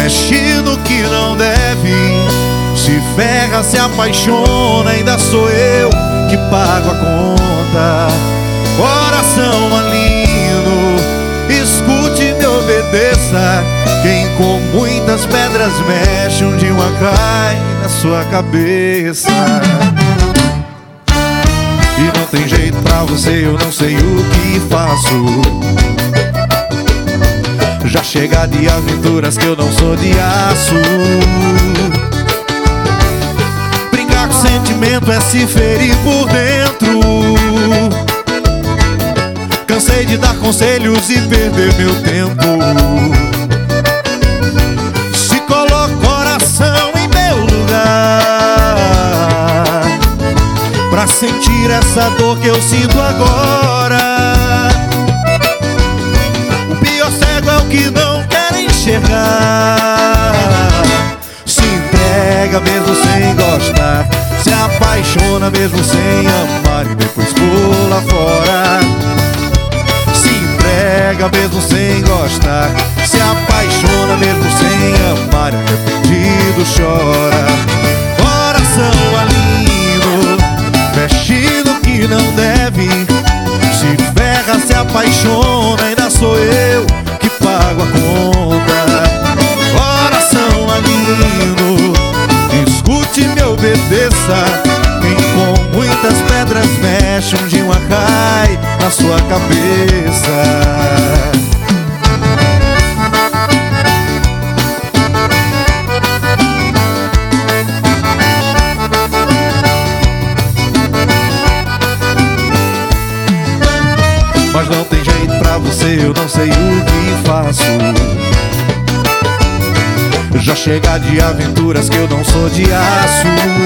mexe no que não deve, se ferra, se apaixona, ainda sou eu que pago a conta. Coração maligno, escute e me obedeça. Quem com muitas pedras mexe, um dia uma cai na sua cabeça. E não tem jeito pra você, eu não sei o que faço. Já chega de aventuras que eu não sou de aço. Brincar com sentimento é se ferir por dentro. Cansei de dar conselhos e perder meu tempo. Se coloca o coração em meu lugar, pra sentir essa dor que eu sinto agora. O pior cego é o que não quer enxergar. Se entrega mesmo sem gostar, se apaixona mesmo sem amar e depois pula fora. Se entrega mesmo sem gostar, se apaixona mesmo sem amar e arrependido chora. Coração maligno, mexe no que não deve, se ferra, se apaixona, ainda sou eu que pago a conta. Coração maligno, escute e me obedeça. Quem com muitas pedras mexe, um dia uma cai na sua cabeça. Mas não tem jeito pra você, eu não sei o que faço. Já chega de aventuras que eu não sou de aço.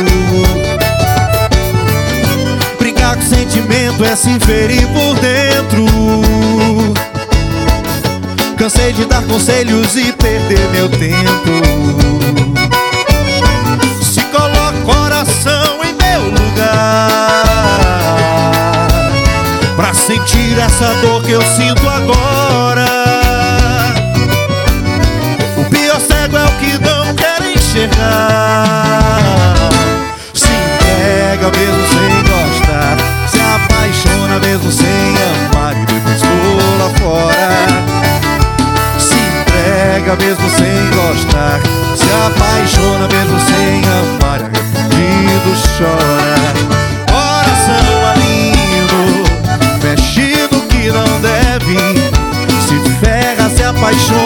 Brincar com sentimento é se ferir por dentro. Cansei de dar conselhos e perder meu tempo. Se coloca o coração em meu lugar, pra sentir essa dor que eu sinto agora. O pior cego é o que não quer enxergar. Se entrega mesmo sem gostar, se apaixona mesmo sem amar e depois pula fora. Se entrega mesmo sem gostar, se apaixona mesmo sem amar e arrependido chora. Coração maligno, mexe no que não deve, se ferra, se apaixona,